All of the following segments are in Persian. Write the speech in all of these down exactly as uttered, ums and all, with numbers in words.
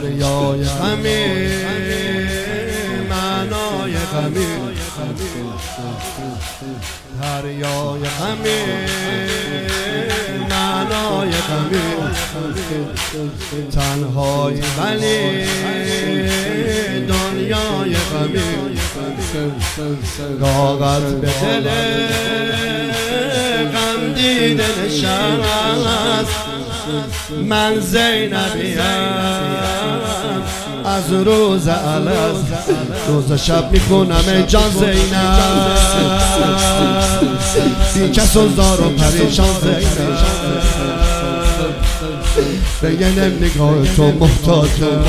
دریای غمی معنای غمی دریای غمی معنای غمی تنهایی ولی دنیای غمی کاغذ به دل غم دیده نشست من زینبیم از روز الست روز شب میخونم ای جان زینب بی کس و زار و پریشان زینب به یه نم نگاه تو محتاجم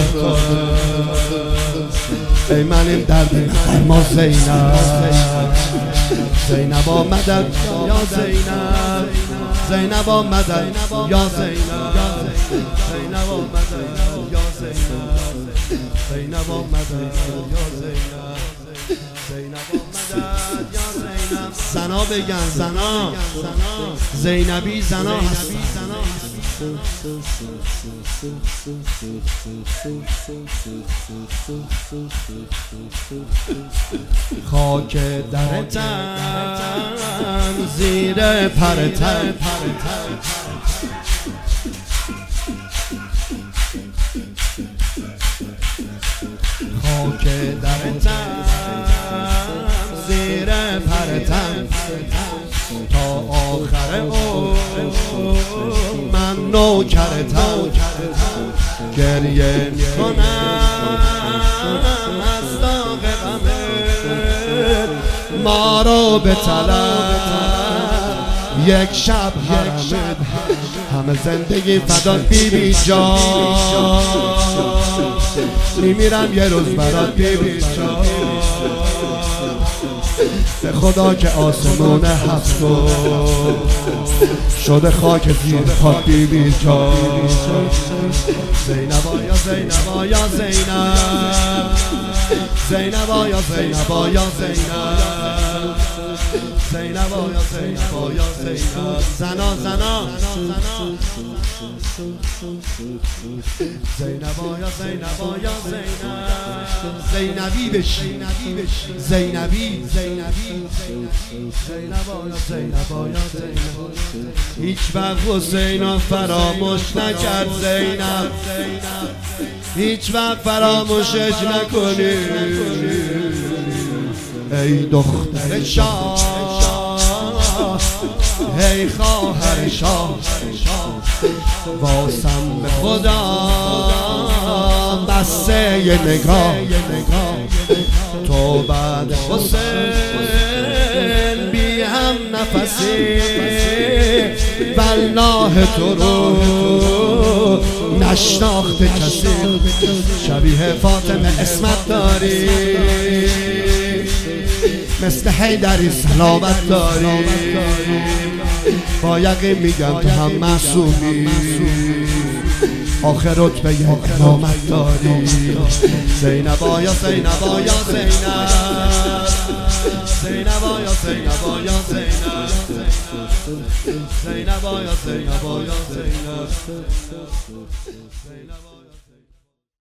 ای من این درد نفرما زینب زینب آمدد یا زینب زینب آمدد یا زینب زینب آمدد یا زینب زینب آمدد یا زینب زینب آمدد یا زینب زنا بگن زنا زینبی زنا هستی خاک در تن زیر پر تن خاک در تن زیر پر تن تا آخر عمر من نوکرتم گریه میکنم از داغ غمت ما رو به طلب یک شب حرمت همه زندگی فدات بی بی جان میمیرم یه روز برات بی بی جان به خدا که آسمون هفتو شده خاک زیر پات بی بی جان زینب یا زینب یا زینب زینب یا زینب یا زینب زینب یا زینب یا زینب زنا زنا زینب یا زینب یا زینب زینبی بشی زینبی زینبی زینب یا زینب یا زینب هیچ وقت حسین فراموش نکرد زینب هیچ وقت فراموشش نکنی ای دختر شاه ای خواهر شاه واسم به خدا بسته ی نگاه تو بعد حسین بی هم نفسی والله تو رو نشناخته کسی شبیه فاطمه اسمت داری مثل حیدری سلامت داری با یقین میگم تو هم معصومی آخر رتبه یک امامت داری زینبا یا زینبا یا زینب زینبا یا زینبا یا زینب زینبا یا زینبا یا زینب